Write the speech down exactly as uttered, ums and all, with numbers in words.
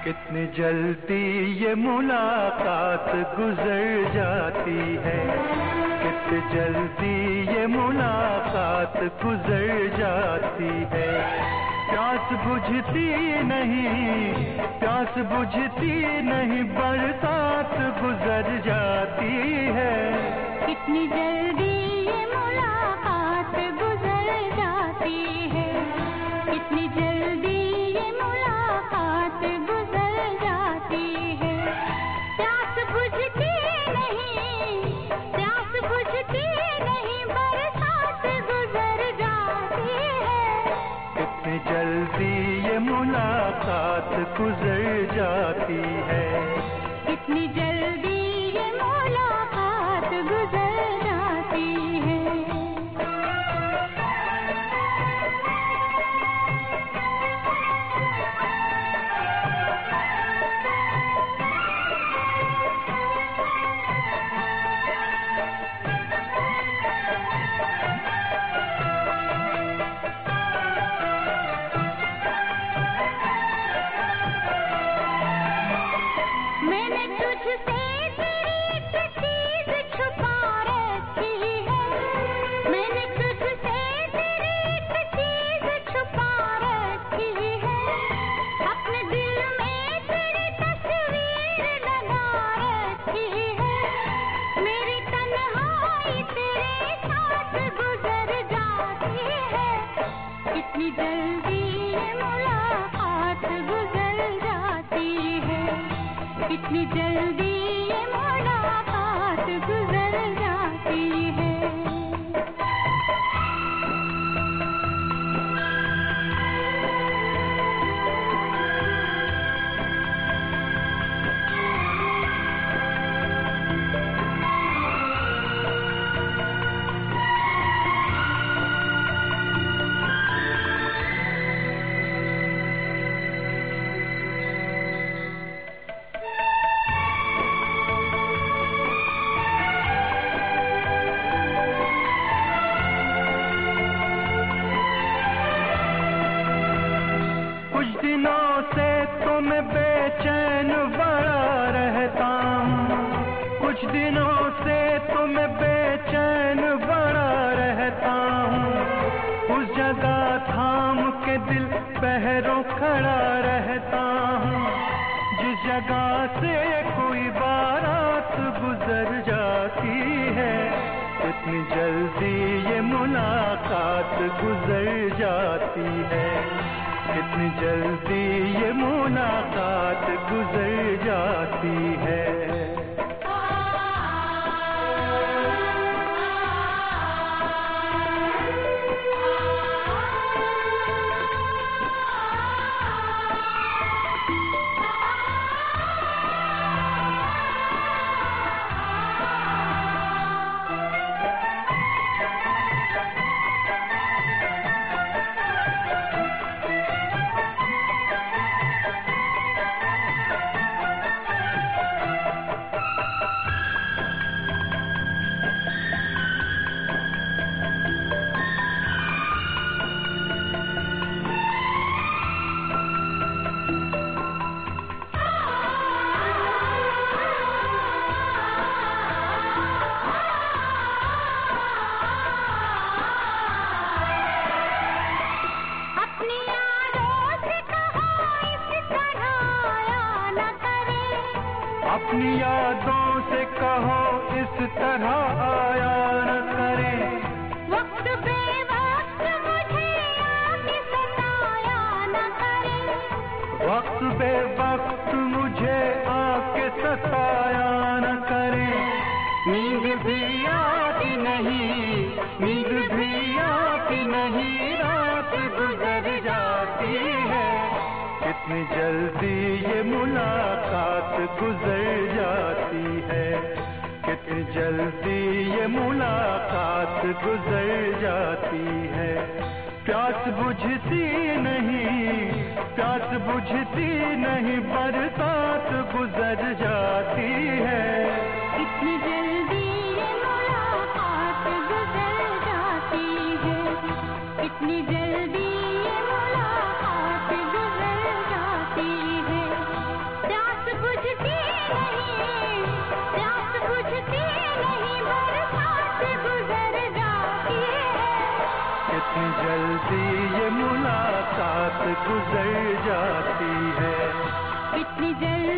कितनी जल्दी ये मुलाकात गुजर जाती है, कितनी जल्दी ये मुलाकात गुजर जाती है। प्यास बुझती नहीं, प्यास बुझती नहीं, बरसात गुजर जाती है। कितनी जल्दी ये मुलाकात गुजर जाती है, कितनी जल्दी ये मुलाकात गुजर जाती है। प्यास बुझती नहीं, प्यास बुझती नहीं, बरसात गुजर जाती है। कितनी जल्दी ये मुलाकात गुजर जाती है, कितनी जल्दी ये मुलाकात गुजर जाती है। मैंने तुझसे तेरी एक चीज छुपा रखी है, मैंने तुझसे तेरी एक चीज छुपा रखी है। अपने दिल में तेरी तस्वीर लगा रखी है। मेरी तन्हाई तेरे साथ गुजर जाती है। कितनी जल्दी ये मुलाकात गुजर जाती है, कितनी जल्दी ये मुलाकात गुजर जाती है। कुछ दिनों से तो मैं बेचैन बड़ा रहता हूँ, कुछ दिनों से तो मैं बेचैन बड़ा रहता हूँ। उस जगह थाम के दिल पहरों खड़ा रहता हूँ, जिस जगह से कोई बारात गुजर जाती है। कितनी जल्दी ये मुलाकात गुजर जाती है, कितनी जल्दी ये मुलाकात गुजर जाती है। अपनी यादों से कहो इस तरह आया न करे, अपनी यादों से कहो इस तरह आया न करे। वक्त बेवक्त मुझे आके सताया न करे। वक्त बेवक्त मुझे आके सताया न करे। नींद भी आती नहीं, नींद भी आती नहीं, रात गुजर जाती है। कितनी जल्दी ये मुलाकात गुजर जाती है, कितनी जल्दी ये मुलाकात गुजर जाती है। प्यास बुझती नहीं, प्यास बुझती नहीं, बरसात गुजर जाती है। कितनी जल्दी ये मुलाकात गुजर जाती है, कितनी जल्दी ये मुलाकात गुजर जाती है। सी ये मुलाकात गुजर जाती है। कितनी जल्दी